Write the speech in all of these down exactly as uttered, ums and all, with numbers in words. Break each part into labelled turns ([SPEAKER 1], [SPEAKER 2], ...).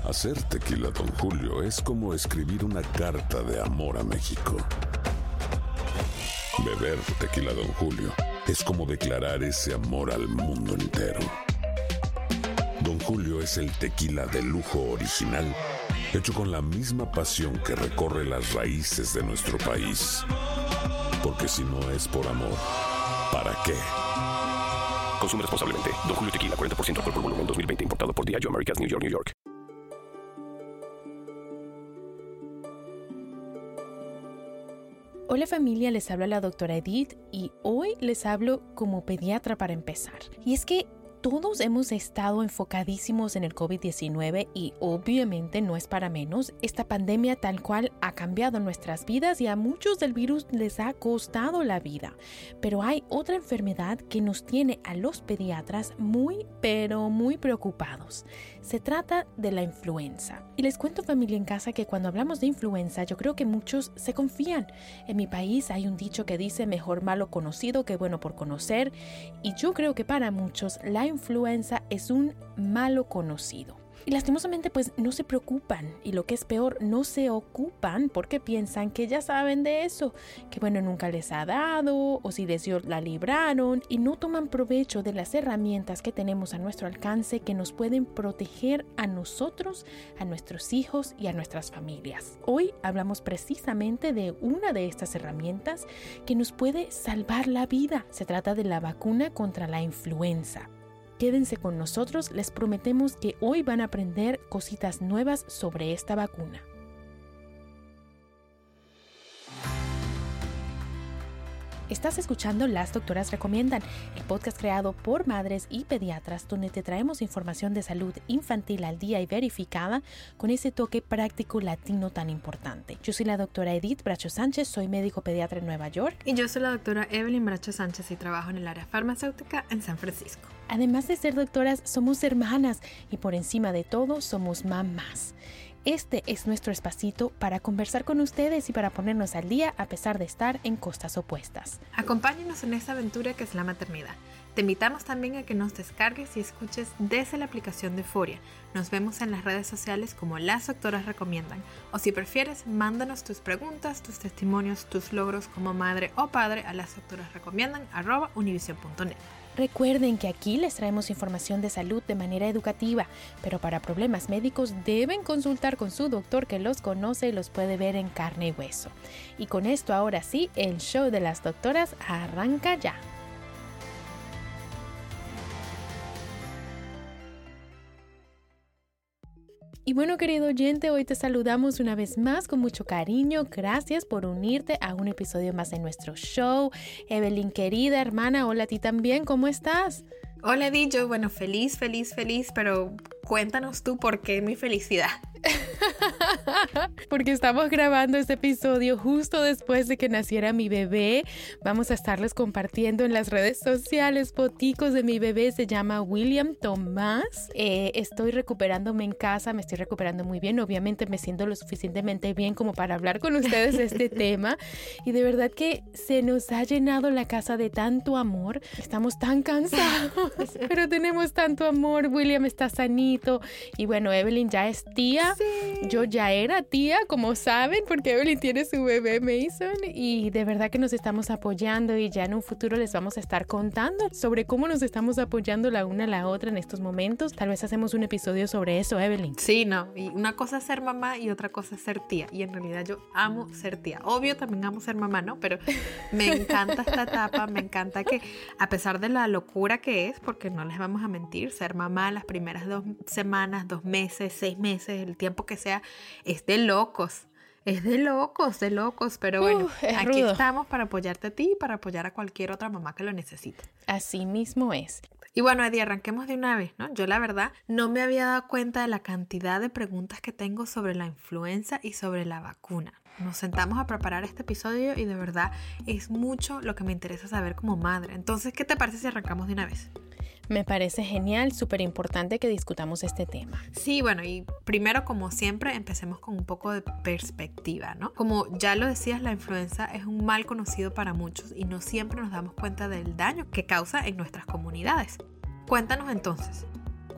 [SPEAKER 1] Hacer tequila Don Julio es como escribir una carta de amor a México. Beber tequila Don Julio es como declarar ese amor al mundo entero. Don Julio es el tequila de lujo original, hecho con la misma pasión que recorre las raíces de nuestro país. Porque si no es por amor, ¿para qué?
[SPEAKER 2] Consume responsablemente. Don Julio Tequila, cuarenta por ciento alcohol por volumen, dos mil veinte. Importado por Diageo Americas, New York, New York.
[SPEAKER 3] Hola familia, les habla la doctora Edith y hoy les hablo como pediatra para empezar. Y es que todos hemos estado enfocadísimos en el covid diecinueve y obviamente no es para menos. Esta pandemia tal cual ha cambiado nuestras vidas y a muchos del virus les ha costado la vida. Pero hay otra enfermedad que nos tiene a los pediatras muy, pero muy preocupados. Se trata de la influenza. Y les cuento familia en casa que cuando hablamos de influenza yo creo que muchos se confían. En mi país hay un dicho que dice mejor malo conocido que bueno por conocer y yo creo que para muchos la influenza es un malo conocido. Y lastimosamente pues no se preocupan y lo que es peor, no se ocupan porque piensan que ya saben de eso, que bueno nunca les ha dado o si les dio la libraron y no toman provecho de las herramientas que tenemos a nuestro alcance que nos pueden proteger a nosotros, a nuestros hijos y a nuestras familias. Hoy hablamos precisamente de una de estas herramientas que nos puede salvar la vida. Se trata de la vacuna contra la influenza. Quédense con nosotros, les prometemos que hoy van a aprender cositas nuevas sobre esta vacuna. Estás escuchando Las Doctoras Recomiendan, el podcast creado por madres y pediatras donde te traemos información de salud infantil al día y verificada con ese toque práctico latino tan importante. Yo soy la doctora Edith Bracho Sánchez, soy médico pediatra en Nueva York.
[SPEAKER 4] Y yo soy la doctora Evelyn Bracho Sánchez y trabajo en el área farmacéutica en San Francisco.
[SPEAKER 3] Además de ser doctoras, somos hermanas y por encima de todo somos mamás. Este es nuestro espacito para conversar con ustedes y para ponernos al día a pesar de estar en costas opuestas.
[SPEAKER 4] Acompáñenos en esta aventura que es la maternidad. Te invitamos también a que nos descargues y escuches desde la aplicación de Euforia. Nos vemos en las redes sociales como Las Doctoras Recomiendan. O si prefieres, mándanos tus preguntas, tus testimonios, tus logros como madre o padre a lasdoctorasrecomiendan arroba univision punto net.
[SPEAKER 3] Recuerden que aquí les traemos información de salud de manera educativa, pero para problemas médicos deben consultar con su doctor que los conoce y los puede ver en carne y hueso. Y con esto ahora sí, el show de las doctoras arranca ya. Y bueno, querido oyente, hoy te saludamos una vez más con mucho cariño. Gracias por unirte a un episodio más de nuestro show. Evelyn, querida hermana, hola a ti también, ¿cómo estás?
[SPEAKER 4] Hola, Edith, yo, bueno, feliz, feliz, feliz, pero cuéntanos tú por qué mi felicidad.
[SPEAKER 3] Porque estamos grabando este episodio justo después de que naciera mi bebé. Vamos a estarles compartiendo en las redes sociales foticos de mi bebé. Se llama William Tomás. Eh, estoy recuperándome en casa, me estoy recuperando muy bien. Obviamente me siento lo suficientemente bien como para hablar con ustedes de este tema. Y de verdad que se nos ha llenado la casa de tanto amor. Estamos tan cansados, pero tenemos tanto amor. William está sanito. Y bueno, Evelyn ya es tía. Sí. Yo ya era tía, como saben, porque Evelyn tiene su bebé Mason y de verdad que nos estamos apoyando y ya en un futuro les vamos a estar contando sobre cómo nos estamos apoyando la una a la otra en estos momentos. Tal vez hacemos un episodio sobre eso, Evelyn.
[SPEAKER 4] Sí, no, y una cosa es ser mamá y otra cosa es ser tía y en realidad yo amo ser tía. Obvio también amo ser mamá, ¿no? Pero me encanta esta etapa, me encanta que a pesar de la locura que es, porque no les vamos a mentir, ser mamá las primeras dos semanas, dos meses, seis meses, el tiempo que sea, es de locos, es de locos, de locos, pero bueno,
[SPEAKER 3] uh,
[SPEAKER 4] aquí
[SPEAKER 3] rudo.
[SPEAKER 4] Estamos para apoyarte a ti y para apoyar a cualquier otra mamá que lo necesite.
[SPEAKER 3] Así mismo es.
[SPEAKER 4] Y bueno, Eddie, arranquemos de una vez, ¿no? Yo la verdad no me había dado cuenta de la cantidad de preguntas que tengo sobre la influenza y sobre la vacuna. Nos sentamos a preparar este episodio y de verdad es mucho lo que me interesa saber como madre. Entonces, ¿qué te parece si arrancamos de una vez?
[SPEAKER 3] Me parece genial, súper importante que discutamos este tema.
[SPEAKER 4] Sí, bueno, y primero, como siempre, empecemos con un poco de perspectiva, ¿no? Como ya lo decías, la influenza es un mal conocido para muchos y no siempre nos damos cuenta del daño que causa en nuestras comunidades. Cuéntanos entonces,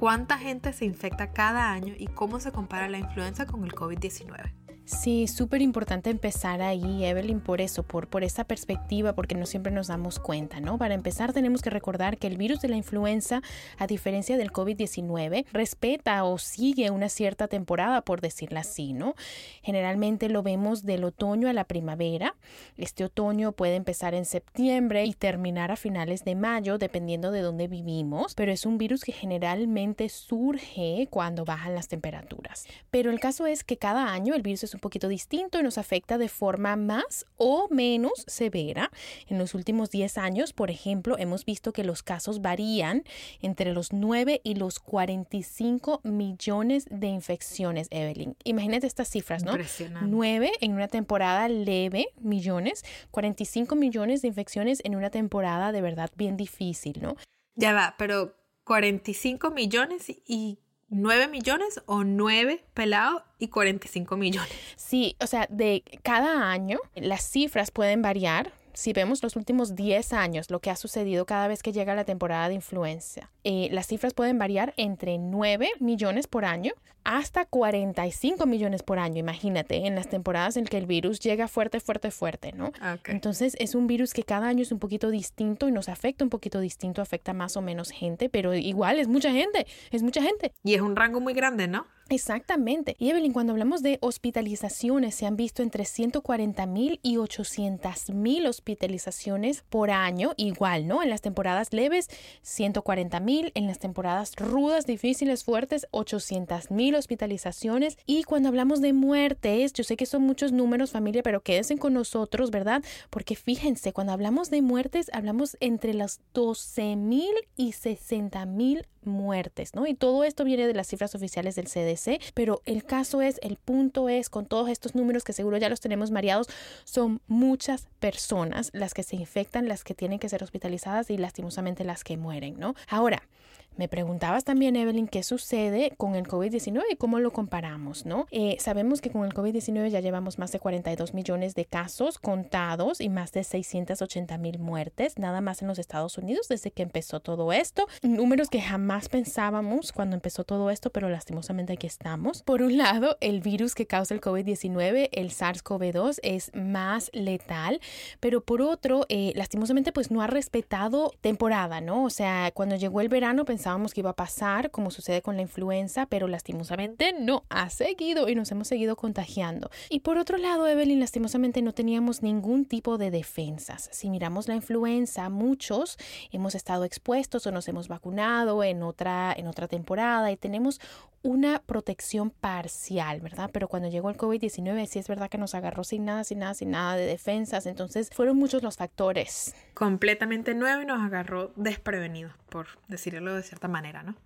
[SPEAKER 4] ¿cuánta gente se infecta cada año y cómo se compara la influenza con el COVID diecinueve?
[SPEAKER 3] Sí, súper importante empezar ahí, Evelyn, por eso, por, por esa perspectiva, porque no siempre nos damos cuenta, ¿no? Para empezar, tenemos que recordar que el virus de la influenza, a diferencia del COVID diecinueve, respeta o sigue una cierta temporada, por decirlo así, ¿no? Generalmente lo vemos del otoño a la primavera. Este otoño puede empezar en septiembre y terminar a finales de mayo, dependiendo de dónde vivimos, pero es un virus que generalmente surge cuando bajan las temperaturas. Pero el caso es que cada año el virus es un poquito distinto y nos afecta de forma más o menos severa. En los últimos diez años, por ejemplo, hemos visto que los casos varían entre los nueve y los cuarenta y cinco millones de infecciones, Evelyn. Imagínate estas cifras, ¿no?
[SPEAKER 4] Impresionante.
[SPEAKER 3] nueve en una temporada leve millones, cuarenta y cinco millones de infecciones en una temporada de verdad bien difícil, ¿no?
[SPEAKER 4] Ya va, pero cuarenta y cinco millones y nueve millones o nueve pelados y cuarenta y cinco millones.
[SPEAKER 3] Sí, o sea, de cada año las cifras pueden variar. Si vemos los últimos diez años, lo que ha sucedido cada vez que llega la temporada de influenza, eh, las cifras pueden variar entre nueve millones por año hasta cuarenta y cinco millones por año. Imagínate, en las temporadas en que el virus llega fuerte, fuerte, fuerte, ¿no?
[SPEAKER 4] Okay.
[SPEAKER 3] Entonces, es un virus que cada año es un poquito distinto y nos afecta un poquito distinto, afecta más o menos gente, pero igual es mucha gente, es mucha gente.
[SPEAKER 4] Y es un rango muy grande, ¿no?
[SPEAKER 3] Exactamente. Y Evelyn, cuando hablamos de hospitalizaciones, se han visto entre ciento cuarenta mil y ochocientas mil hospitalizaciones por año, igual, ¿no? En las temporadas leves, ciento cuarenta mil, en las temporadas rudas, difíciles, fuertes, ochocientas mil hospitalizaciones. Y cuando hablamos de muertes, yo sé que son muchos números, familia, pero quédense con nosotros, ¿verdad? Porque fíjense, cuando hablamos de muertes, hablamos entre las doce mil y sesenta mil muertes, ¿no? Y todo esto viene de las cifras oficiales del C D C, pero el caso es, el punto es, con todos estos números que seguro ya los tenemos mareados, son muchas personas las que se infectan, las que tienen que ser hospitalizadas y lastimosamente las que mueren, ¿no? Ahora, me preguntabas también, Evelyn, qué sucede con el COVID diecinueve y cómo lo comparamos, ¿no? Eh, sabemos que con el COVID diecinueve ya llevamos más de cuarenta y dos millones de casos contados y más de seiscientas ochenta mil muertes, nada más en los Estados Unidos desde que empezó todo esto. Números que jamás pensábamos cuando empezó todo esto, pero lastimosamente aquí estamos. Por un lado, el virus que causa el COVID diecinueve, el SARS-CoV dos, es más letal, pero por otro, eh, lastimosamente, pues no ha respetado temporada, ¿no? O sea, cuando llegó el verano, pensábamos que iba a pasar, como sucede con la influenza, pero lastimosamente no ha seguido y nos hemos seguido contagiando. Y por otro lado, Evelyn, lastimosamente no teníamos ningún tipo de defensas. Si miramos la influenza, muchos hemos estado expuestos o nos hemos vacunado en otra, en otra temporada y tenemos una protección parcial, ¿verdad? Pero cuando llegó el COVID diecinueve, sí es verdad que nos agarró sin nada, sin nada, sin nada de defensas. Entonces fueron muchos los factores.
[SPEAKER 4] Completamente nuevo y nos agarró desprevenidos, por decirlo de cierta manera, ¿no?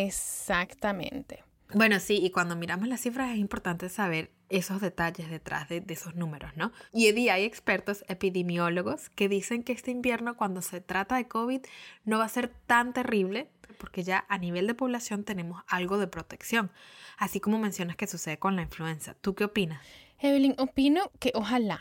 [SPEAKER 3] Exactamente.
[SPEAKER 4] Bueno, sí, y cuando miramos las cifras es importante saber esos detalles detrás de, de esos números, ¿no? Y hay expertos epidemiólogos que dicen que este invierno, cuando se trata de COVID, no va a ser tan terrible porque ya a nivel de población tenemos algo de protección, así como mencionas que sucede con la influenza. ¿Tú qué opinas?
[SPEAKER 3] Evelyn, opino que ojalá,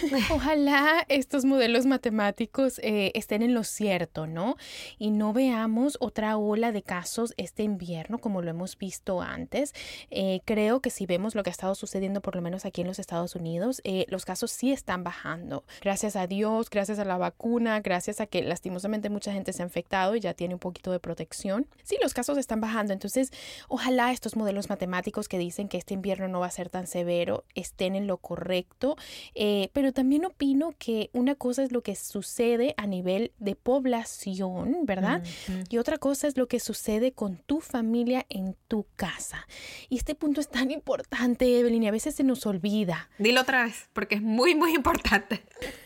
[SPEAKER 3] ojalá estos modelos matemáticos eh, estén en lo cierto, ¿no? Y no veamos otra ola de casos este invierno como lo hemos visto antes. Eh, creo que si vemos lo que ha estado sucediendo, por lo menos aquí en los Estados Unidos, eh, los casos sí están bajando. Gracias a Dios, gracias a la vacuna, gracias a que lastimosamente mucha gente se ha infectado y ya tiene un poquito de protección. Sí, los casos están bajando. Entonces, ojalá estos modelos matemáticos que dicen que este invierno no va a ser tan severo estén en lo correcto, eh, pero también opino que una cosa es lo que sucede a nivel de población, ¿verdad? Uh-huh. Y otra cosa es lo que sucede con tu familia en tu casa. Y este punto es tan importante, Evelyn, y a veces se nos olvida.
[SPEAKER 4] Dilo otra vez, porque es muy, muy importante.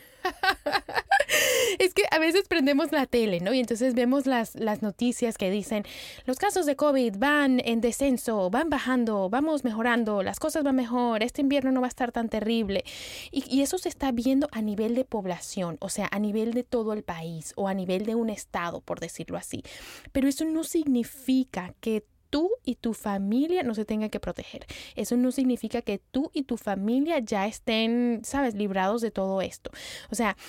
[SPEAKER 3] Es que a veces prendemos la tele, ¿no? Y entonces vemos las, las noticias que dicen los casos de COVID van en descenso, van bajando, vamos mejorando, las cosas van mejor, este invierno no va a estar tan terrible. Y, y eso se está viendo a nivel de población, o sea, a nivel de todo el país o a nivel de un estado, por decirlo así. Pero eso no significa que tú y tu familia no se tengan que proteger. Eso no significa que tú y tu familia ya estén, sabes, librados de todo esto. O sea,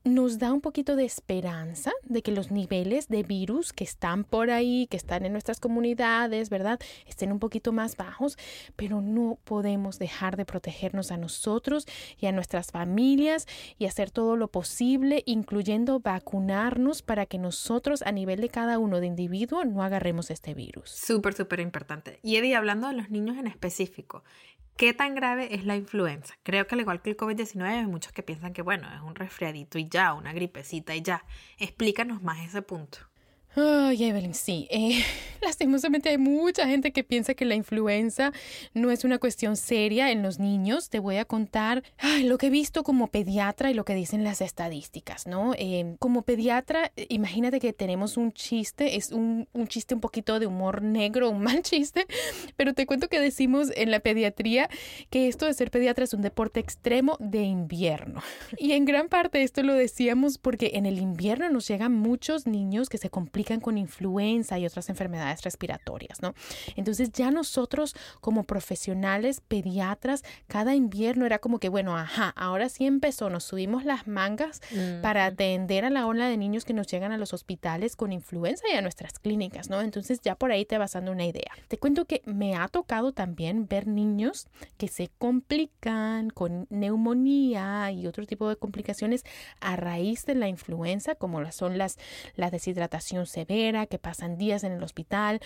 [SPEAKER 3] nos da un poquito de esperanza de que los niveles de virus que están por ahí, que están en nuestras comunidades, ¿verdad?, estén un poquito más bajos, pero no podemos dejar de protegernos a nosotros y a nuestras familias y hacer todo lo posible, incluyendo vacunarnos para que nosotros a nivel de cada uno de individuo no agarremos este virus.
[SPEAKER 4] Súper, súper importante. Y Eddie, hablando de los niños en específico, ¿qué tan grave es la influenza? Creo que al igual que el covid diecinueve hay muchos que piensan que, bueno, es un resfriadito y ya, una gripecita y ya. Explícanos más ese punto.
[SPEAKER 3] Ay, Evelyn, sí. Eh, lastimosamente hay mucha gente que piensa que la influenza no es una cuestión seria en los niños. Te voy a contar ay, lo que he visto como pediatra y lo que dicen las estadísticas, ¿no? Eh, como pediatra, imagínate que tenemos un chiste, es un, un chiste un poquito de humor negro, un mal chiste, pero te cuento que decimos en la pediatría que esto de ser pediatra es un deporte extremo de invierno. Y en gran parte esto lo decíamos porque en el invierno nos llegan muchos niños que se complican con influenza y otras enfermedades respiratorias, ¿no? Entonces ya nosotros como profesionales, pediatras, cada invierno era como que, bueno, ajá, ahora sí empezó, nos subimos las mangas mm. para atender a la ola de niños que nos llegan a los hospitales con influenza y a nuestras clínicas, ¿no? Entonces ya por ahí te vas dando una idea. Te cuento que me ha tocado también ver niños que se complican con neumonía y otro tipo de complicaciones a raíz de la influenza, como son las, la deshidratación severa, que pasan días en el hospital.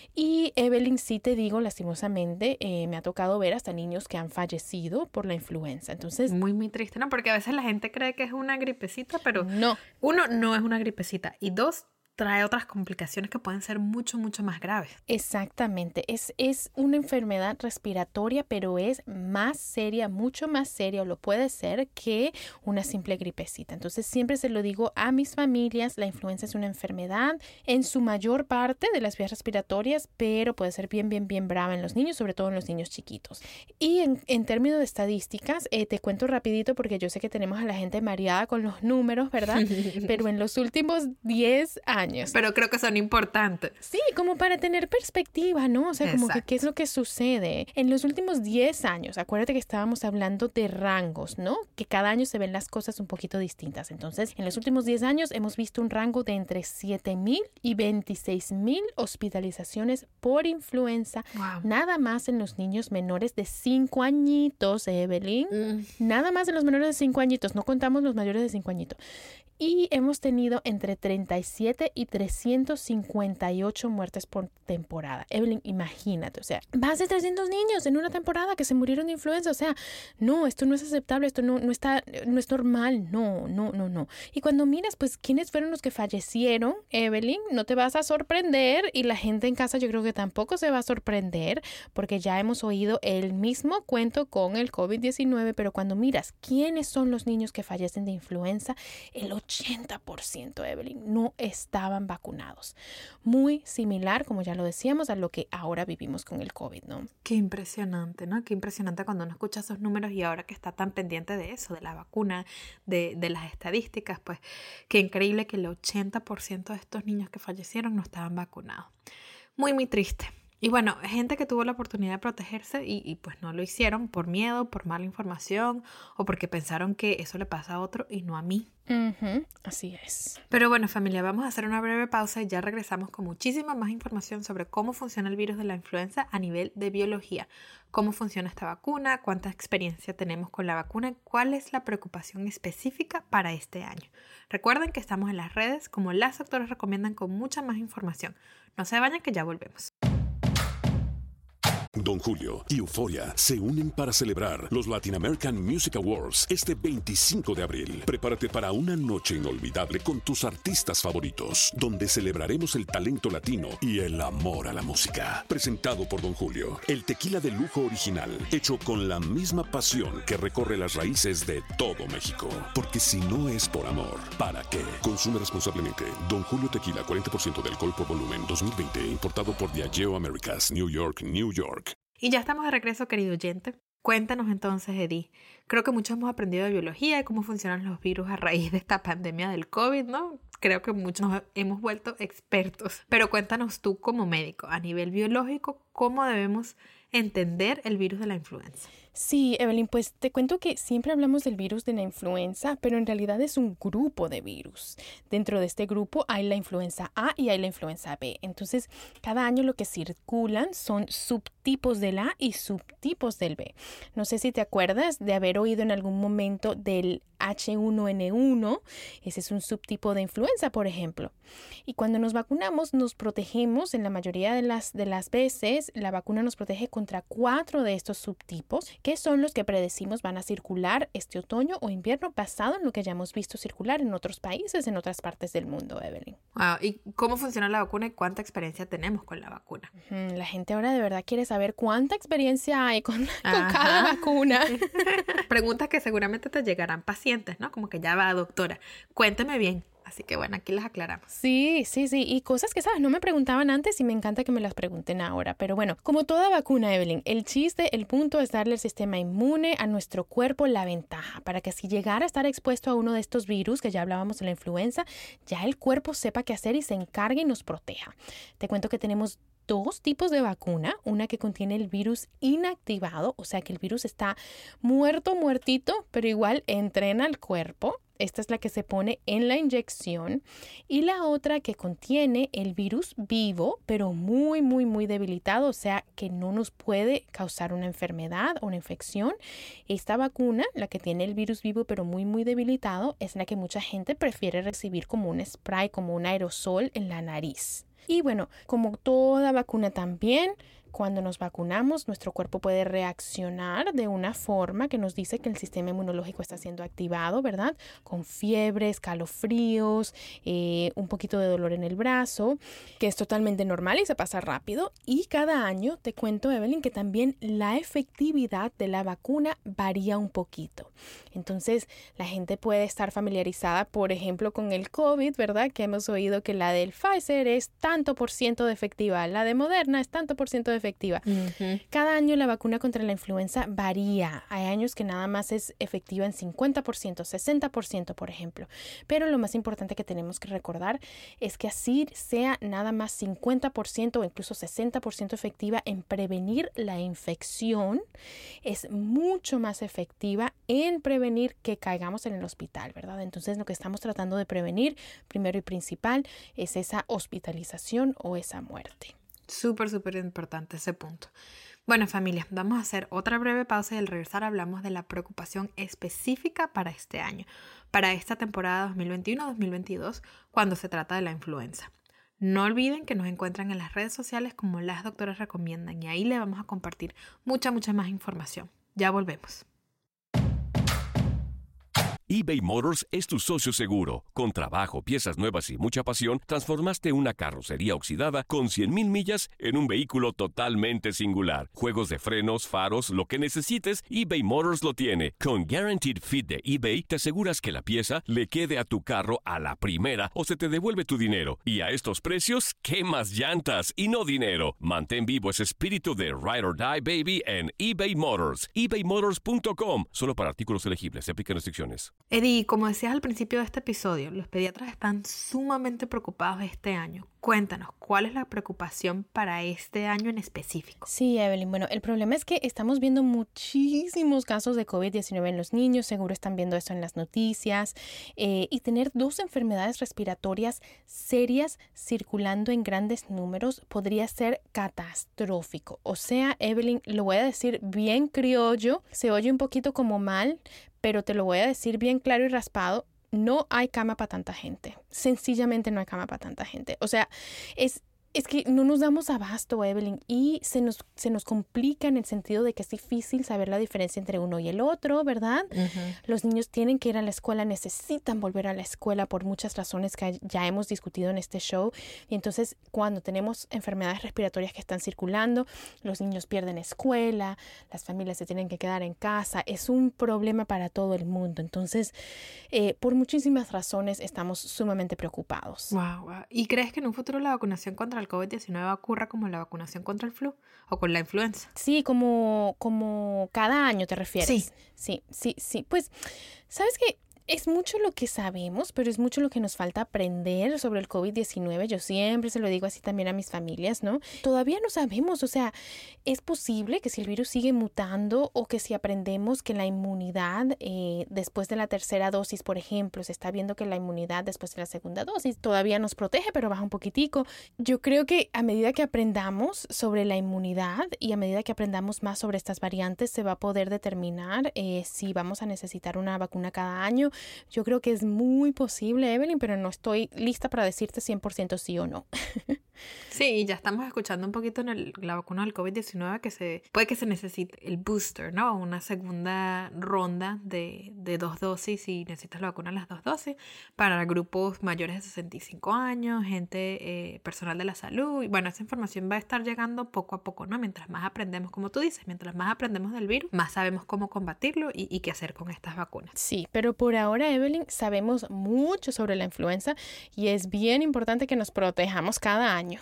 [SPEAKER 3] Y Evelyn, sí te digo, lastimosamente, eh, me ha tocado ver hasta niños que han fallecido por la influenza. Entonces,
[SPEAKER 4] muy, muy triste, ¿no? Porque a veces la gente cree que es una gripecita, pero
[SPEAKER 3] no.
[SPEAKER 4] Uno, no es una gripecita. Y dos, trae otras complicaciones que pueden ser mucho, mucho más graves.
[SPEAKER 3] Exactamente. Es, es una enfermedad respiratoria, pero es más seria, mucho más seria, o lo puede ser, que una simple gripecita. Entonces, siempre se lo digo a mis familias, la influenza es una enfermedad en su mayor parte de las vías respiratorias, pero puede ser bien, bien, bien brava en los niños, sobre todo en los niños chiquitos. Y en, en términos de estadísticas, eh, te cuento rapidito porque yo sé que tenemos a la gente mareada con los números, ¿verdad? Pero en los últimos diez años,
[SPEAKER 4] pero creo que son importantes.
[SPEAKER 3] Sí, como para tener perspectiva, ¿no? O sea, como
[SPEAKER 4] Exacto.
[SPEAKER 3] que qué es lo que sucede. En los últimos diez años, acuérdate que estábamos hablando de rangos, ¿no? Que cada año se ven las cosas un poquito distintas. Entonces, en los últimos diez años hemos visto un rango de entre siete mil y veintiséis mil hospitalizaciones por influenza.
[SPEAKER 4] Wow.
[SPEAKER 3] Nada más en los niños menores de cinco añitos, Evelyn.
[SPEAKER 4] Mm.
[SPEAKER 3] Nada más en los menores de cinco añitos. No contamos los mayores de cinco añitos. Y hemos tenido entre treinta y siete y trescientas cincuenta y ocho muertes por temporada. Evelyn, imagínate, o sea, más de trescientos niños en una temporada que se murieron de influenza. O sea, no, esto no es aceptable, esto no, no, está, no es normal, no, no, no, no. Y cuando miras, pues, ¿quiénes fueron los que fallecieron, Evelyn? No te vas a sorprender, y la gente en casa yo creo que tampoco se va a sorprender, porque ya hemos oído el mismo cuento con el covid diecinueve, pero cuando miras quiénes son los niños que fallecen de influenza, el ochenta por ciento, Evelyn, no estaban vacunados. Muy similar, como ya lo decíamos, a lo que ahora vivimos con el COVID, ¿no?
[SPEAKER 4] Qué impresionante, ¿no? Qué impresionante cuando uno escucha esos números y ahora que está tan pendiente de eso, de la vacuna, de, de las estadísticas, pues qué increíble que el ochenta por ciento de estos niños que fallecieron no estaban vacunados. Muy, muy triste. Y bueno, gente que tuvo la oportunidad de protegerse y, y pues no lo hicieron por miedo, por mala información o porque pensaron que eso le pasa a otro y no a mí.
[SPEAKER 3] Uh-huh, así es.
[SPEAKER 4] Pero bueno, familia, vamos a hacer una breve pausa y ya regresamos con muchísima más información sobre cómo funciona el virus de la influenza a nivel de biología. Cómo funciona esta vacuna, cuánta experiencia tenemos con la vacuna, cuál es la preocupación específica para este año. Recuerden que estamos en las redes como Las Doctoras Recomiendan con mucha más información. No se vayan que ya volvemos.
[SPEAKER 1] Don Julio y Euphoria se unen para celebrar los Latin American Music Awards este veinticinco de abril. Prepárate para una noche inolvidable con tus artistas favoritos, donde celebraremos el talento latino y el amor a la música. Presentado por Don Julio, el tequila de lujo original, hecho con la misma pasión que recorre las raíces de todo México. Porque si no es por amor, ¿para qué? Consume responsablemente. Don Julio Tequila, cuarenta por ciento de alcohol por volumen, dos mil veinte, importado por Diageo Americas, New York, New York.
[SPEAKER 4] Y ya estamos de regreso, querido oyente. Cuéntanos entonces, Eddie. Creo que muchos hemos aprendido de biología y cómo funcionan los virus a raíz de esta pandemia del COVID, ¿no? Creo que muchos nos hemos vuelto expertos. Pero cuéntanos tú como médico, a nivel biológico, ¿cómo debemos entender el virus de la influenza?
[SPEAKER 3] Sí, Evelyn, pues te cuento que siempre hablamos del virus de la influenza, pero en realidad es un grupo de virus. Dentro de este grupo hay la influenza A y hay la influenza B. Entonces, cada año lo que circulan son subtipos del A y subtipos del B. No sé si te acuerdas de haber oído en algún momento del H uno N uno. Ese es un subtipo de influenza, por ejemplo. Y cuando nos vacunamos, nos protegemos, en la mayoría de las, de las veces, la vacuna nos protege contra cuatro de estos subtipos, que son los que predecimos van a circular este otoño o invierno, basado en lo que ya hemos visto circular en otros países, en otras partes del mundo, Evelyn.
[SPEAKER 4] Wow. ¿Y cómo funciona la vacuna y cuánta experiencia tenemos con la vacuna?
[SPEAKER 3] Uh-huh. La gente ahora de verdad quiere saber cuánta experiencia hay con, con cada vacuna.
[SPEAKER 4] Preguntas que seguramente te llegarán pacientes, ¿no? Como que ya va, doctora, cuénteme bien. Así que bueno, aquí las aclaramos.
[SPEAKER 3] Sí, sí, sí. Y cosas que, ¿sabes? No me preguntaban antes y me encanta que me las pregunten ahora. Pero bueno, como toda vacuna, Evelyn, el chiste, el punto es darle al sistema inmune, a nuestro cuerpo, la ventaja para que si llegara a estar expuesto a uno de estos virus, que ya hablábamos de la influenza, ya el cuerpo sepa qué hacer y se encargue y nos proteja. Te cuento que tenemos dos tipos de vacuna, una que contiene el virus inactivado, o sea que el virus está muerto, muertito, pero igual entrena al cuerpo. Esta es la que se pone en la inyección, y la otra que contiene el virus vivo, pero muy, muy, muy debilitado, o sea que no nos puede causar una enfermedad o una infección. Esta vacuna, la que tiene el virus vivo, pero muy, muy debilitado, es la que mucha gente prefiere recibir como un spray, como un aerosol en la nariz. Y bueno, como toda vacuna también, cuando nos vacunamos, nuestro cuerpo puede reaccionar de una forma que nos dice que el sistema inmunológico está siendo activado, ¿verdad? Con fiebre, escalofríos, eh, un poquito de dolor en el brazo, que es totalmente normal y se pasa rápido. Y cada año, te cuento, Evelyn, que también la efectividad de la vacuna varía un poquito. Entonces, la gente puede estar familiarizada, por ejemplo, con el COVID, ¿verdad? Que hemos oído que la del Pfizer es tanto por ciento de efectiva, la de Moderna es tanto por ciento de efectiva. Uh-huh. Cada año la vacuna contra la influenza varía. Hay años que nada más es efectiva en cincuenta por ciento, sesenta por ciento, por ejemplo. Pero lo más importante que tenemos que recordar es que así sea nada más cincuenta por ciento o incluso sesenta por ciento efectiva en prevenir la infección, es mucho más efectiva en prevenir que caigamos en el hospital, ¿verdad? Entonces, lo que estamos tratando de prevenir, primero y principal, es esa hospitalización o esa muerte.
[SPEAKER 4] Súper, súper importante ese punto. Bueno, familia, vamos a hacer otra breve pausa y al regresar hablamos de la preocupación específica para este año, para esta temporada dos mil veintiuno dos mil veintidós, cuando se trata de la influenza. No olviden que nos encuentran en las redes sociales como Las Doctoras Recomiendan y ahí le vamos a compartir mucha, mucha más información. Ya volvemos.
[SPEAKER 2] eBay Motors es tu socio seguro. Con trabajo, piezas nuevas y mucha pasión, transformaste una carrocería oxidada con cien mil millas en un vehículo totalmente singular. Juegos de frenos, faros, lo que necesites, eBay Motors lo tiene. Con Guaranteed Fit de eBay, te aseguras que la pieza le quede a tu carro a la primera o se te devuelve tu dinero. Y a estos precios, ¿qué más llantas y no dinero? Mantén vivo ese espíritu de Ride or Die, baby, en eBay Motors. ebay motors punto com. Solo para artículos elegibles. Se aplican restricciones.
[SPEAKER 4] Eddie, como decías al principio de este episodio, los pediatras están sumamente preocupados este año. Cuéntanos, ¿cuál es la preocupación para este año en específico?
[SPEAKER 3] Sí, Evelyn. Bueno, el problema es que estamos viendo muchísimos casos de covid diecinueve en los niños. Seguro están viendo eso en las noticias. Eh, y tener dos enfermedades respiratorias serias circulando en grandes números podría ser catastrófico. O sea, Evelyn, lo voy a decir bien criollo. Se oye un poquito como mal, pero te lo voy a decir bien claro y raspado. No hay cama para tanta gente. Sencillamente no hay cama para tanta gente. O sea, es... Es que no nos damos abasto, Evelyn, y se nos, se nos complica en el sentido de que es difícil saber la diferencia entre uno y el otro, ¿verdad? Uh-huh. Los niños tienen que ir a la escuela, necesitan volver a la escuela por muchas razones que ya hemos discutido en este show. Y entonces, cuando tenemos enfermedades respiratorias que están circulando, los niños pierden escuela, las familias se tienen que quedar en casa. Es un problema para todo el mundo. Entonces, eh, por muchísimas razones estamos sumamente preocupados.
[SPEAKER 4] Wow, wow. ¿Y crees que en un futuro la vacunación contra el covid diecinueve ocurra como la vacunación contra el flu o con la influenza?
[SPEAKER 3] Sí, como, como cada año te refieres.
[SPEAKER 4] Sí.
[SPEAKER 3] Sí, sí, sí. Pues, ¿sabes qué? es mucho lo que sabemos, pero es mucho lo que nos falta aprender sobre el covid diecinueve. Yo siempre se lo digo así también a mis familias, ¿no? Todavía no sabemos, o sea, es posible que si el virus sigue mutando o que si aprendemos que la inmunidad eh, después de la tercera dosis, por ejemplo, se está viendo que la inmunidad después de la segunda dosis todavía nos protege, pero baja un poquitico. Yo creo que a medida que aprendamos sobre la inmunidad y a medida que aprendamos más sobre estas variantes, se va a poder determinar eh, si vamos a necesitar una vacuna cada año. Yo creo que es muy posible, Evelyn, pero no estoy lista para decirte cien por ciento sí o no.
[SPEAKER 4] Sí, ya estamos escuchando un poquito en el, la vacuna del covid diecinueve que se puede que se necesite el booster, ¿no? Una segunda ronda de, de dos dosis si necesitas la vacuna las dos dosis para grupos mayores de sesenta y cinco años, gente, eh, personal de la salud. Y bueno, esa información va a estar llegando poco a poco, ¿no? Mientras más aprendemos, como tú dices, mientras más aprendemos del virus, más sabemos cómo combatirlo y, y qué hacer con estas vacunas.
[SPEAKER 3] Sí, pero por ahora, Evelyn, sabemos mucho sobre la influenza y es bien importante que nos protejamos cada año.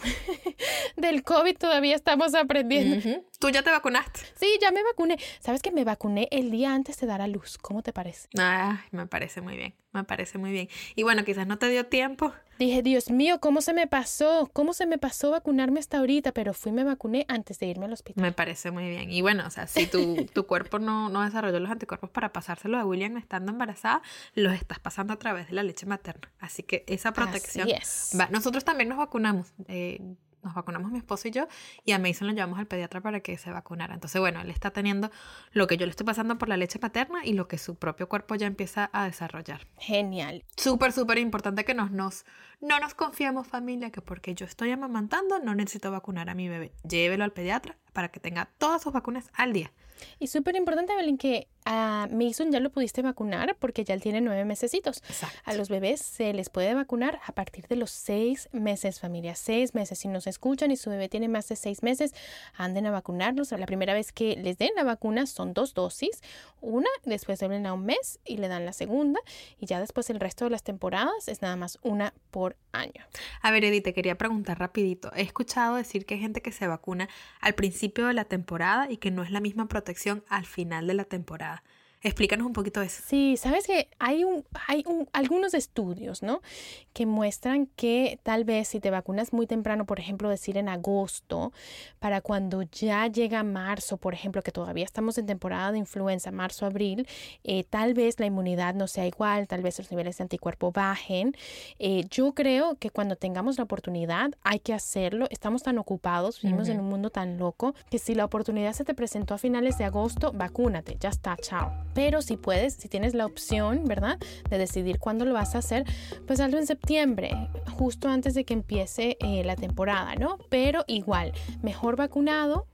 [SPEAKER 3] Del COVID todavía estamos aprendiendo.
[SPEAKER 4] Uh-huh. ¿Tú ya te vacunaste?
[SPEAKER 3] Sí, ya me vacuné. ¿Sabes que me vacuné el día antes de dar a luz? ¿Cómo te parece?
[SPEAKER 4] Ay, me parece muy bien, me parece muy bien. Y bueno, quizás no te dio tiempo.
[SPEAKER 3] Dije, Dios mío, ¿cómo se me pasó? ¿Cómo se me pasó vacunarme hasta ahorita? Pero fui y me vacuné antes de irme al hospital.
[SPEAKER 4] Me parece muy bien. Y bueno, o sea, si tu, tu cuerpo no, no desarrolló los anticuerpos para pasárselo a William estando embarazada, los estás pasando a través de la leche materna. Así que esa protección...
[SPEAKER 3] Así es.
[SPEAKER 4] Va. Nosotros también nos vacunamos. Eh, nos vacunamos mi esposo y yo, y a Mason lo llevamos al pediatra para que se vacunara. Entonces, bueno, él está teniendo lo que yo le estoy pasando por la leche materna y lo que su propio cuerpo ya empieza a desarrollar.
[SPEAKER 3] Genial.
[SPEAKER 4] Súper, súper importante que nos, nos, no nos confiemos, familia, que porque yo estoy amamantando no necesito vacunar a mi bebé. Llévelo al pediatra para que tenga todas sus vacunas al día.
[SPEAKER 3] Y súper importante, Evelyn, que a Mason ya lo pudiste vacunar porque ya él tiene nueve mesecitos.
[SPEAKER 4] Exacto.
[SPEAKER 3] A los bebés se les puede vacunar a partir de los seis meses, familia. Seis meses. Si nos escuchan y su bebé tiene más de seis meses, anden a vacunarlos. La primera vez que les den la vacuna son dos dosis. Una, después doblen a un mes y le dan la segunda. Y ya después el resto de las temporadas es nada más una por año.
[SPEAKER 4] A ver, Edith, te quería preguntar rapidito. He escuchado decir que hay gente que se vacuna al principio de la temporada y que no es la misma protección al final de la temporada. Explícanos un poquito eso.
[SPEAKER 3] Sí, sabes que hay, un, hay un, algunos estudios, ¿no? Que muestran que tal vez si te vacunas muy temprano, por ejemplo, decir en agosto, para cuando ya llega marzo, por ejemplo, que todavía estamos en temporada de influenza, marzo, abril, eh, tal vez la inmunidad no sea igual, tal vez los niveles de anticuerpo bajen. Eh, yo creo que cuando tengamos la oportunidad hay que hacerlo. Estamos tan ocupados, vivimos uh-huh. en un mundo tan loco, que si la oportunidad se te presentó a finales de agosto, vacúnate, ya está, chao. Pero si puedes, si tienes la opción, ¿verdad?, de decidir cuándo lo vas a hacer, pues hazlo en septiembre, justo antes de que empiece eh, la temporada, ¿no? Pero igual, mejor vacunado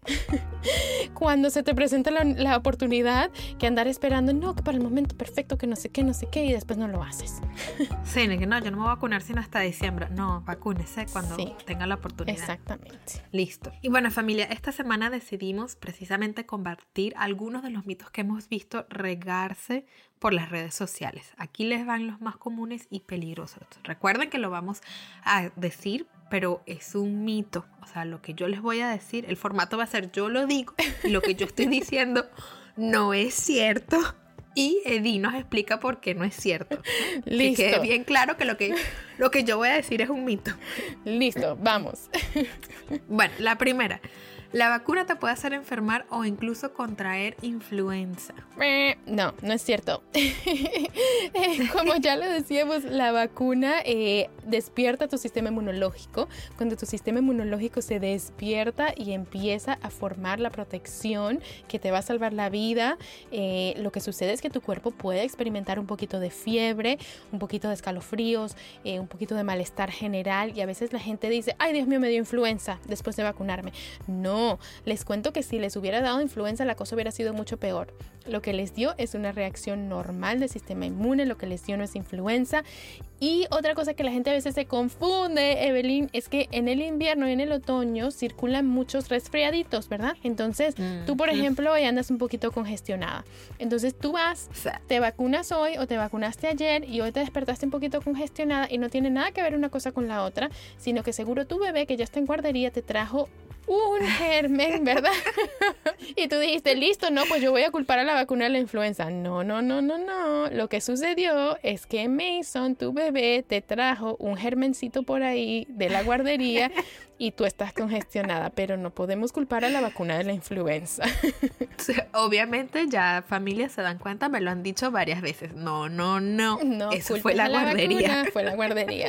[SPEAKER 3] cuando se te presenta la, la oportunidad que andar esperando, no, que para el momento perfecto, que no sé qué, no sé qué, y después no lo haces.
[SPEAKER 4] Sí, que no, yo no me voy a vacunar sino hasta diciembre. No, vacúnese cuando
[SPEAKER 3] sí,
[SPEAKER 4] tenga la oportunidad.
[SPEAKER 3] Exactamente.
[SPEAKER 4] Listo. Y bueno, familia, esta semana decidimos precisamente combatir algunos de los mitos que hemos visto regarse por las redes sociales. Aquí les van los más comunes y peligrosos. Recuerden que lo vamos a decir, pero es un mito. O sea, lo que yo les voy a decir, el formato va a ser yo lo digo y lo que yo estoy diciendo no es cierto. Y Edith nos explica por qué no es cierto.
[SPEAKER 3] Listo.
[SPEAKER 4] Que quede bien claro que lo que, lo que yo voy a decir es un mito.
[SPEAKER 3] Listo, vamos.
[SPEAKER 4] Bueno, la primera. La vacuna te puede hacer enfermar o incluso contraer influenza.
[SPEAKER 3] No, no es cierto. Como ya lo decíamos, la vacuna eh, despierta tu sistema inmunológico. Cuando tu sistema inmunológico se despierta y empieza a formar la protección que te va a salvar la vida, eh, lo que sucede es que tu cuerpo puede experimentar un poquito de fiebre, un poquito de escalofríos, eh, un poquito de malestar general, y a veces la gente dice, ay, Dios mío, me dio influenza después de vacunarme. No. Les cuento que si les hubiera dado influenza la cosa hubiera sido mucho peor. Lo que les dio es una reacción normal del sistema inmune, lo que les dio no es influenza. Y otra cosa que la gente a veces se confunde, Evelyn, es que en el invierno y en el otoño circulan muchos resfriaditos, ¿verdad? Entonces, mm, tú, por ejemplo, hoy andas un poquito congestionada. Entonces, tú vas, te vacunas hoy o te vacunaste ayer y hoy te despertaste un poquito congestionada y no tiene nada que ver una cosa con la otra, sino que seguro tu bebé que ya está en guardería te trajo un germen, ¿verdad? Y tú dijiste, listo, no, pues yo voy a culpar a la vacuna de la influenza. No, no, no, no, no. Lo que sucedió es que Mason, tu bebé, te trajo un germencito por ahí de la guardería y tú estás congestionada, pero no podemos culpar a la vacuna de la influenza.
[SPEAKER 4] Obviamente ya familias se dan cuenta, me lo han dicho varias veces. No, no, no.
[SPEAKER 3] No,
[SPEAKER 4] eso fue la,
[SPEAKER 3] la
[SPEAKER 4] guardería.
[SPEAKER 3] Vacuna, fue la guardería.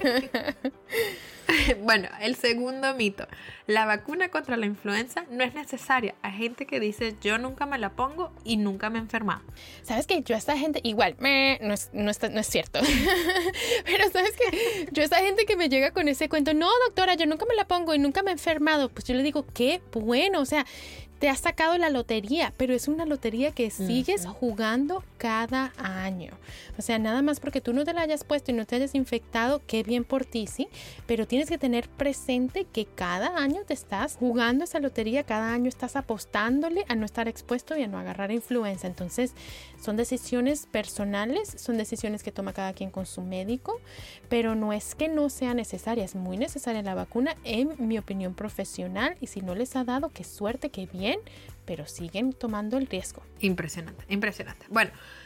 [SPEAKER 4] Bueno, el segundo mito. La vacuna contra la influenza no es necesaria. Hay gente que dice, yo nunca me la pongo y nunca me he enfermado.
[SPEAKER 3] ¿Sabes qué? Yo a esta gente, igual, meh, no, es, no, está, no es cierto. Pero ¿sabes qué? Yo a esta gente que me llega con ese cuento, no, doctora, yo nunca me la pongo y nunca me he enfermado. Pues yo le digo, qué bueno, o sea, te has sacado la lotería, pero es una lotería que sigues uh-huh. jugando cada año. O sea, nada más porque tú no te la hayas puesto y no te hayas infectado, qué bien por ti, ¿sí? Pero tienes que tener presente que cada año te estás jugando esa lotería, cada año estás apostándole a no estar expuesto y a no agarrar influenza. Entonces, son decisiones personales, son decisiones que toma cada quien con su médico, pero no es que no sea necesaria, es muy necesaria la vacuna en mi opinión profesional, y si no les ha dado, qué suerte, qué bien, pero siguen tomando el riesgo.
[SPEAKER 4] Impresionante, impresionante. Bueno,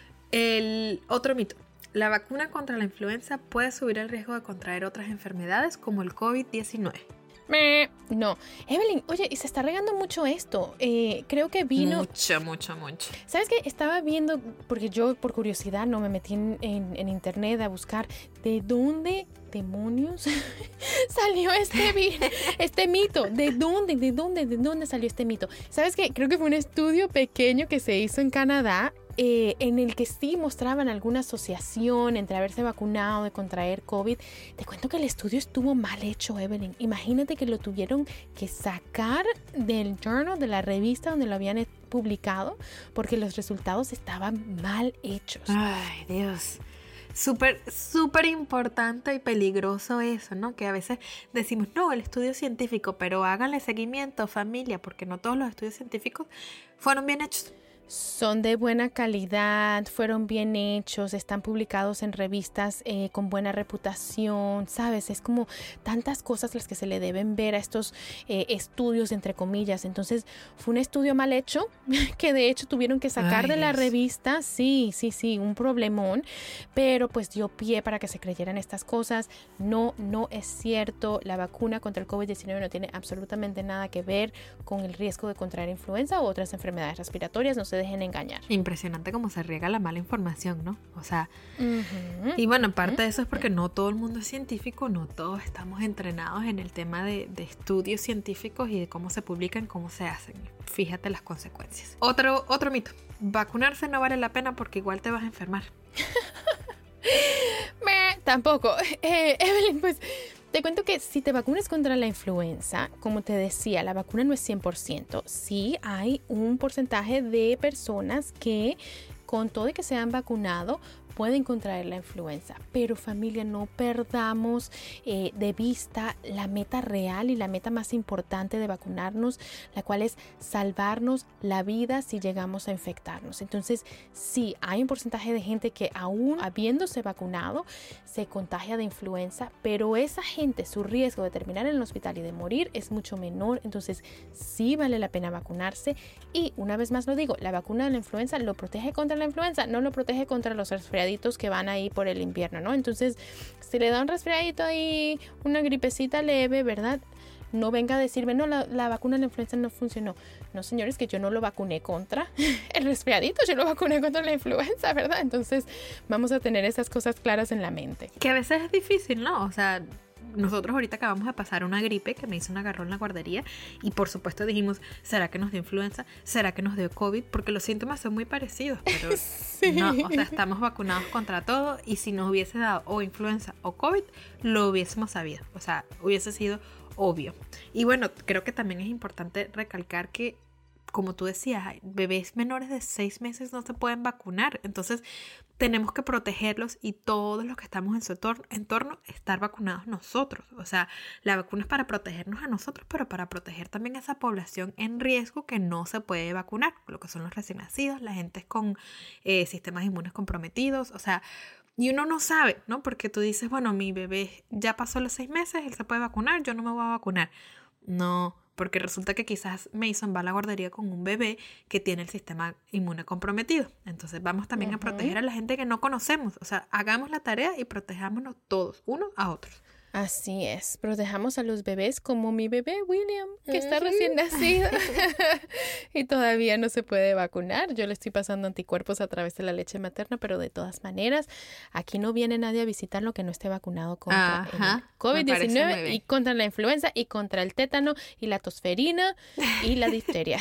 [SPEAKER 4] el otro mito. La vacuna contra la influenza puede subir el riesgo de contraer otras enfermedades como el covid diecinueve.
[SPEAKER 3] No, Evelyn, oye, y se está regando mucho esto. Eh, creo que vino...
[SPEAKER 4] Mucho, mucho, mucho.
[SPEAKER 3] ¿Sabes qué? Estaba viendo, porque yo por curiosidad no me metí en, en, en internet a buscar de dónde demonios salió este, este mito. ¿De dónde? ¿De dónde? ¿De dónde salió este mito? ¿Sabes qué? Creo que fue un estudio pequeño que se hizo en Canadá. Eh, en el que sí mostraban alguna asociación entre haberse vacunado de contraer COVID. Te cuento que el estudio estuvo mal hecho, Evelyn. Imagínate que lo tuvieron que sacar del journal, de la revista donde lo habían publicado, porque los resultados estaban mal hechos.
[SPEAKER 4] Ay, Dios. Súper, súper importante y peligroso eso, ¿no? Que a veces decimos, no, el estudio científico, pero háganle seguimiento, familia, porque no todos los estudios científicos fueron bien hechos.
[SPEAKER 3] Son de buena calidad, fueron bien hechos, están publicados en revistas eh, con buena reputación, ¿sabes? Es como tantas cosas las que se le deben ver a estos eh, estudios, entre comillas. Entonces, fue un estudio mal hecho, que de hecho tuvieron que sacar Ay, de la Dios. revista. Sí, sí, sí, un problemón, pero pues dio pie para que se creyeran estas cosas. No, no es cierto. La vacuna contra el covid diecinueve no tiene absolutamente nada que ver con el riesgo de contraer influenza u otras enfermedades respiratorias. No se dejen engañar.
[SPEAKER 4] Impresionante cómo se riega la mala información, ¿no? O sea,
[SPEAKER 3] uh-huh.
[SPEAKER 4] y bueno, parte uh-huh. de eso es porque no todo el mundo es científico, no todos estamos entrenados en el tema de, de estudios científicos y de cómo se publican, cómo se hacen. Fíjate las consecuencias. Otro, otro mito. Vacunarse no vale la pena porque igual te vas a enfermar.
[SPEAKER 3] Me, tampoco. Eh, Evelyn, pues... Te cuento que si te vacunas contra la influenza, como te decía, la vacuna no es cien por ciento. Sí hay un porcentaje de personas que, con todo y que se han vacunado, pueden contraer la influenza. Pero familia, no perdamos eh, de vista la meta real y la meta más importante de vacunarnos, la cual es salvarnos la vida si llegamos a infectarnos. Entonces, sí, hay un porcentaje de gente que aún habiéndose vacunado se contagia de influenza, pero esa gente, su riesgo de terminar en el hospital y de morir es mucho menor. Entonces, sí vale la pena vacunarse. Y una vez más lo digo, la vacuna de la influenza lo protege contra la influenza, no lo protege contra los resfriados que van ahí por el invierno, ¿no? Entonces, si le da un resfriadito ahí, una gripecita leve, ¿verdad? No venga a decirme, no, la, la vacuna de la influenza no funcionó. No, señores, que yo no lo vacuné contra el resfriadito, yo lo vacuné contra la influenza, ¿verdad? Entonces, vamos a tener esas cosas claras en la mente.
[SPEAKER 4] Que a veces es difícil, ¿no? O sea... Nosotros ahorita acabamos de pasar una gripe que me hizo un agarrón en la guardería y por supuesto dijimos, ¿será que nos dio influenza? ¿Será que nos dio COVID? Porque los síntomas son muy parecidos, pero sí. No, o sea, estamos vacunados contra todo y si nos hubiese dado o influenza o COVID, lo hubiésemos sabido, o sea, hubiese sido obvio. Y bueno, creo que también es importante recalcar que, como tú decías, bebés menores de seis meses no se pueden vacunar, entonces tenemos que protegerlos y todos los que estamos en su entorno, entorno estar vacunados nosotros. O sea, la vacuna es para protegernos a nosotros, pero para proteger también a esa población en riesgo que no se puede vacunar, lo que son los recién nacidos, la gente con eh, sistemas inmunes comprometidos, o sea, y uno no sabe, ¿no? Porque tú dices, bueno, mi bebé ya pasó los seis meses, él se puede vacunar, yo no me voy a vacunar. No, porque resulta que quizás Mason va a la guardería con un bebé que tiene el sistema inmune comprometido. Entonces vamos también uh-huh. a proteger a la gente que no conocemos. O sea, hagamos la tarea y protejámonos todos, unos a otros.
[SPEAKER 3] Así es, protejamos a los bebés como mi bebé William, que está recién nacido y todavía no se puede vacunar. Yo le estoy pasando anticuerpos a través de la leche materna, pero de todas maneras, aquí no viene nadie a visitarlo que no esté vacunado contra Ajá, el covid diecinueve y contra la influenza y contra el tétano y la tosferina y la difteria.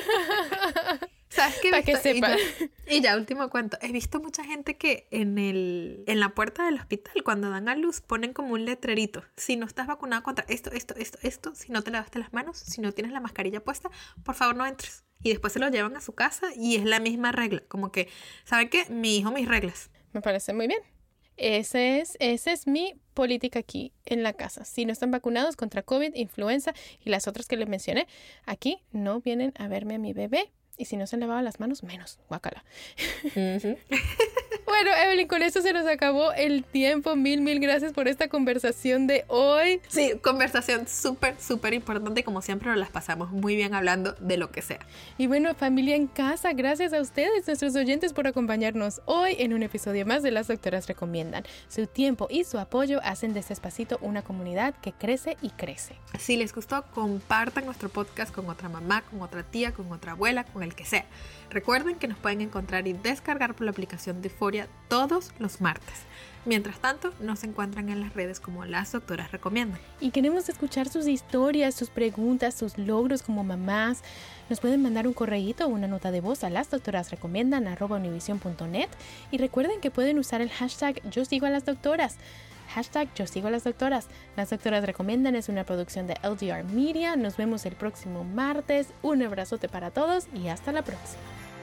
[SPEAKER 4] ¿Sabes qué?
[SPEAKER 3] Para que sepan.
[SPEAKER 4] Y, y ya, último cuento. He visto mucha gente que en el en la puerta del hospital, cuando dan a luz, ponen como un letrerito. Si no estás vacunado contra esto, esto, esto, esto, si no te lavaste las manos, si no tienes la mascarilla puesta, por favor no entres. Y después se lo llevan a su casa y es la misma regla. Como que, ¿saben qué? Mi hijo, mis reglas.
[SPEAKER 3] Me parece muy bien. Ese es, esa es mi política aquí en la casa. Si no están vacunados contra COVID, influenza y las otras que les mencioné, aquí no vienen a verme a mi bebé. Y si no se han lavado las manos, menos. Guácala. Uh-huh. Bueno, Evelyn, con esto se nos acabó el tiempo. Mil, mil gracias por esta conversación de hoy.
[SPEAKER 4] Sí, conversación súper, súper importante. Como siempre, nos las pasamos muy bien hablando de lo que sea.
[SPEAKER 3] Y bueno, familia en casa, gracias a ustedes, nuestros oyentes, por acompañarnos hoy en un episodio más de Las Doctoras Recomiendan. Su tiempo y su apoyo hacen de este espacito una comunidad que crece y crece.
[SPEAKER 4] Si les gustó, compartan nuestro podcast con otra mamá, con otra tía, con otra abuela, con el que sea. Recuerden que nos pueden encontrar y descargar por la aplicación de Euforia todos los martes. Mientras tanto, nos encuentran en las redes como Las Doctoras Recomiendan.
[SPEAKER 3] Y queremos escuchar sus historias, sus preguntas, sus logros como mamás. Nos pueden mandar un correíto o una nota de voz a lasdoctorasrecomiendan arroba univision punto net y recuerden que pueden usar el hashtag Yo Sigo a las Doctoras. Hashtag Yo Sigo a las Doctoras. Las Doctoras Recomiendan es una producción de L D R Media. Nos vemos el próximo martes. Un abrazote para todos y hasta la próxima.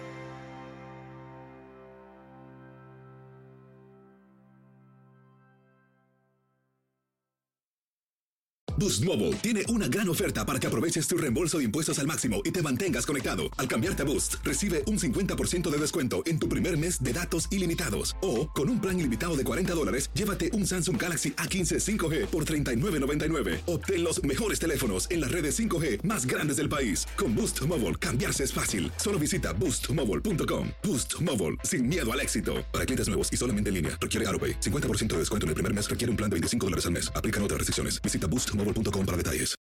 [SPEAKER 5] Boost Mobile tiene una gran oferta para que aproveches tu reembolso de impuestos al máximo y te mantengas conectado. Al cambiarte a Boost, recibe un cincuenta por ciento de descuento en tu primer mes de datos ilimitados. O, con un plan ilimitado de cuarenta dólares, llévate un Samsung Galaxy A quince cinco G por treinta y nueve noventa y nueve. Obtén los mejores teléfonos en las redes cinco G más grandes del país. Con Boost Mobile, cambiarse es fácil. Solo visita boost mobile punto com. Boost Mobile, sin miedo al éxito. Para clientes nuevos y solamente en línea, requiere AutoPay. cincuenta por ciento de descuento en el primer mes, requiere un plan de veinticinco dólares al mes. Aplican otras restricciones. Visita boost mobile punto com para detalles.